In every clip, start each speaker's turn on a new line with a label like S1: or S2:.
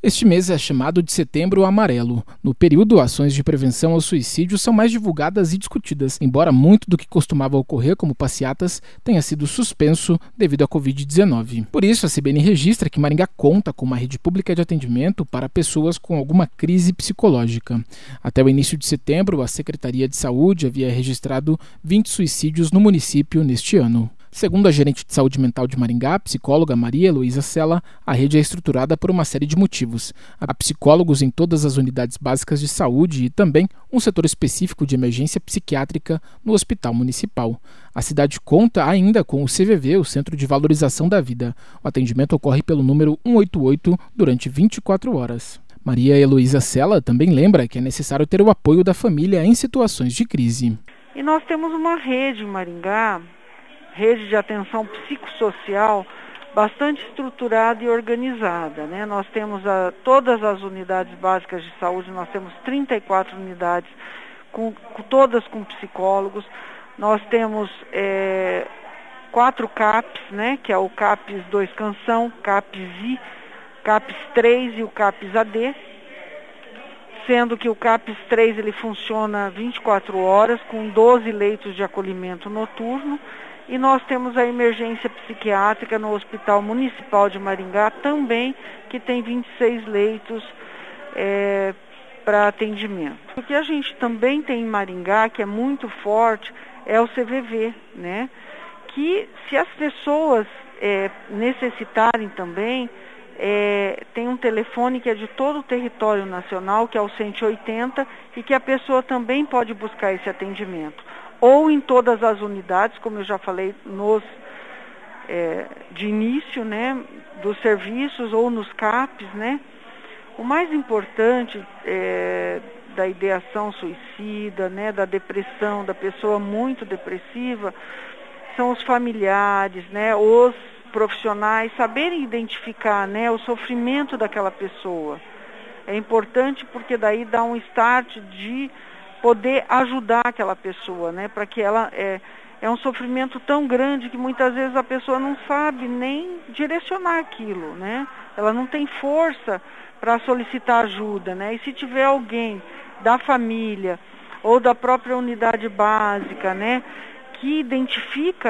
S1: Este mês é chamado de Setembro Amarelo. No período, ações de prevenção ao suicídio são mais divulgadas e discutidas, embora muito do que costumava ocorrer, como passeatas, tenha sido suspenso devido à Covid-19. Por isso, a CBN registra que Maringá conta com uma rede pública de atendimento para pessoas com alguma crise psicológica. Até o início de setembro, a Secretaria de Saúde havia registrado 20 suicídios no município neste ano. Segundo a gerente de saúde mental de Maringá, a psicóloga Maria Heloísa Sela, a rede é estruturada por uma série de motivos. Há psicólogos em todas as unidades básicas de saúde e também um setor específico de emergência psiquiátrica no hospital municipal. A cidade conta ainda com o CVV, o Centro de Valorização da Vida. O atendimento ocorre pelo número 188 durante 24 horas. Maria Heloísa Sela também lembra que é necessário ter o apoio da família em situações de crise.
S2: E nós temos uma rede em Maringá, rede de atenção psicossocial bastante estruturada e organizada, né? Nós temos todas as unidades básicas de saúde, nós temos 34 unidades, todas com psicólogos. Nós temos 4 CAPs, né? Que é o CAPS 2 Canção, CAPS I, CAPS 3 e o CAPS AD, sendo que o CAPS 3 ele funciona 24 horas, com 12 leitos de acolhimento noturno. E nós temos a emergência psiquiátrica no Hospital Municipal de Maringá também, que tem 26 leitos para atendimento. O que a gente também tem em Maringá, que é muito forte, é o CVV, né? Que se as pessoas necessitarem também, tem um telefone que é de todo o território nacional, que é o 180, e que a pessoa também pode buscar esse atendimento. Ou em todas as unidades, como eu já falei, de início, né, dos serviços, ou nos CAPs, né. O mais importante da ideação suicida, né, da depressão, da pessoa muito depressiva, são os familiares, né, os profissionais, saberem identificar, né, o sofrimento daquela pessoa. É importante porque daí dá um start de poder ajudar aquela pessoa, né? Para que ela é um sofrimento tão grande que muitas vezes a pessoa não sabe nem direcionar aquilo, né? Ela não tem força para solicitar ajuda, né? E se tiver alguém da família ou da própria unidade básica, né, que identifica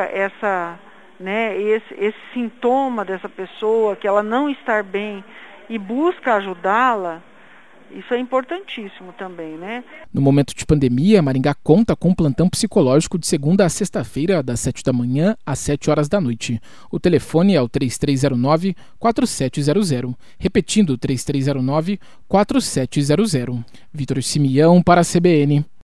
S2: esse sintoma dessa pessoa, que ela não está bem e busca ajudá-la, isso é importantíssimo também, né?
S1: No momento de pandemia, Maringá conta com um plantão psicológico de segunda a sexta-feira, das 7 da manhã às 7 horas da noite. O telefone é o 3309-4700. Repetindo, 3309-4700. Vitor Simeão para a CBN.